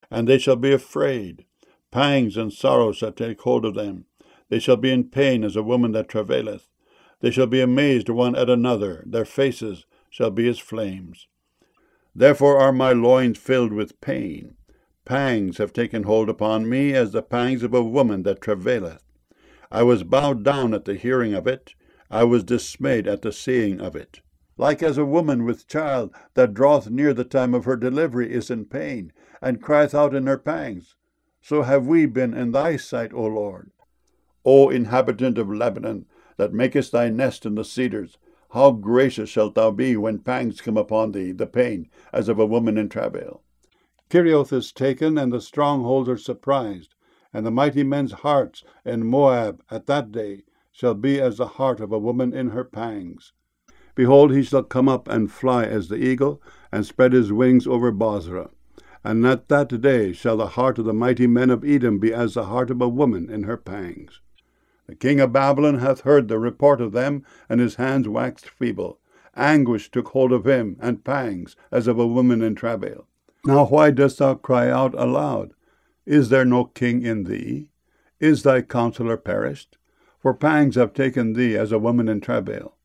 And they shall be afraid. Pangs and sorrow shall take hold of them. They shall be in pain as a woman that travaileth. They shall be amazed one at another. Their faces shall be as flames. Therefore are my loins filled with pain. Pangs have taken hold upon me as the pangs of a woman that travaileth. I was bowed down at the hearing of it. I was dismayed at the seeing of it. Like as a woman with child that draweth near the time of her delivery is in pain, and crieth out in her pangs, so have we been in thy sight, O Lord. O inhabitant of Lebanon, that makest thy nest in the cedars, how gracious shalt thou be when pangs come upon thee, the pain, as of a woman in travail. Kerioth is taken, and the strongholds are surprised, and the mighty men's hearts in Moab at that day shall be as the heart of a woman in her pangs. Behold, he shall come up and fly as the eagle, and spread his wings over Bozrah. And at that day shall the heart of the mighty men of Edom be as the heart of a woman in her pangs. The king of Babylon hath heard the report of them, and his hands waxed feeble. Anguish took hold of him, and pangs, as of a woman in travail. Now why dost thou cry out aloud? Is there no king in thee? Is thy counselor perished? For pangs have taken thee as a woman in travail.